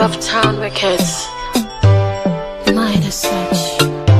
Rough Town Records. Mind as such.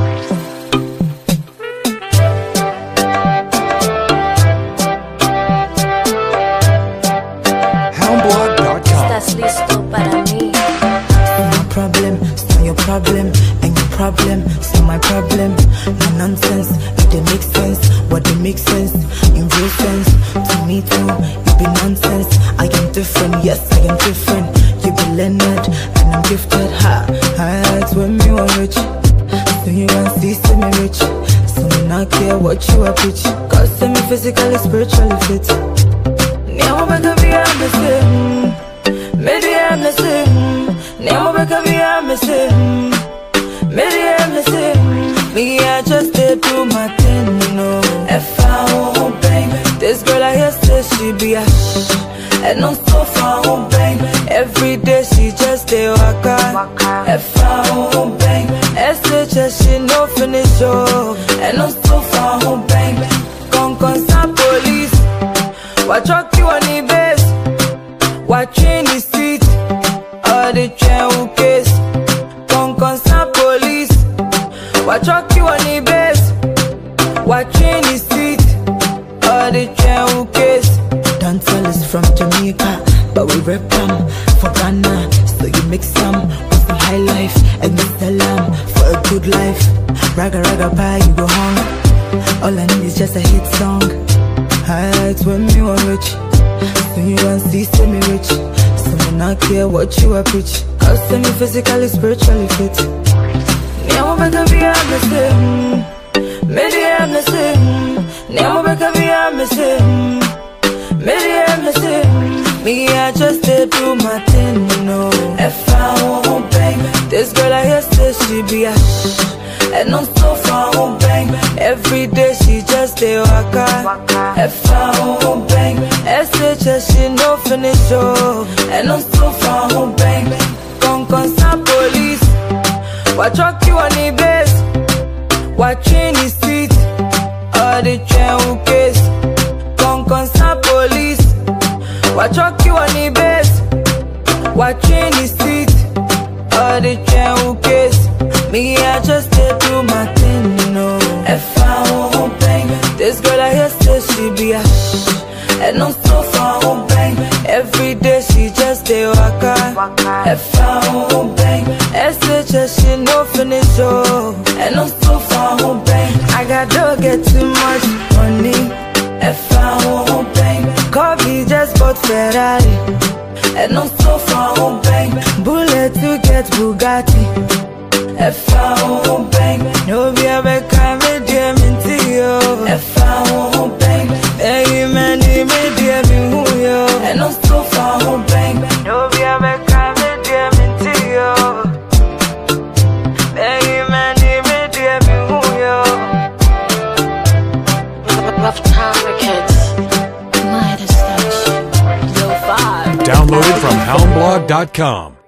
Houndblog.com. Estás listo para mí. No problem, it's not your problem. Ain't your problem, it's not my problem. No nonsense, if they make sense, what they make sense, in real sense. To me too, you be nonsense. I am different, yes, I am different. You be Leonard, and I'm gifted. It's when me want rich. So you want see me rich. So me not care what you are preach. Cause see me physically, spiritually fit. Nemo beka via me say, media me say. Nemo beka via me say, media me say. Me I just did do my thing, you know. If I won't bang, this girl I hear say she be a and I'm so far home bang. Every day she just stay waka. If I won't bang, SHS she no finish oh. And I'm so far home bang. Con some police. What truck you on the base? What train the seat? All the train who case? Con some police. What truck you on the base? What train the seat? All the train who case? Dancehall is from Jamaica, but we rap them for Ghana. So you mix some with the high life and you sell them for a good life. Raga raga pie, you go home. All I need is just a hit song. It's when me want rich. So you want see me rich. So me not care what you are preach. Cause see me physically, spiritually fit. Nemo beka via me say, media me say. Nemo beka via me say, media me say. Me I just did do my thing, you know. If I won't bang, this girl I hear say she be a and I'm so far home bang. Every day she just stay waka. If I won't bang, SHS she no finish oh. And I'm so far home bang. Con some police. What truck you on the base? What train the seat? All the train who case? Con some police. What truck you on the base? What train the seat? All the train who case? Me I just did do my thing, you know. If I won't bang, this girl I hear say she be a and I'm so far home bang. Every day she just stay waka. If I won't bang, SHS she no finish oh. And I'm so far home bang. I got to get too much money. If I won't bang, coffee just bought Ferrari. And I'm so far home bang. Bullet to get Bugatti. If I won't bang, no be a back me dear me to you. If I won't bang, hey man, me dear me who yo. And I'm so far home bang, no be a back me dear me to you. Hey man, me dear me who yo. Rough Town Records. Mind as such. Yo vibe. Downloaded from houndblog.com.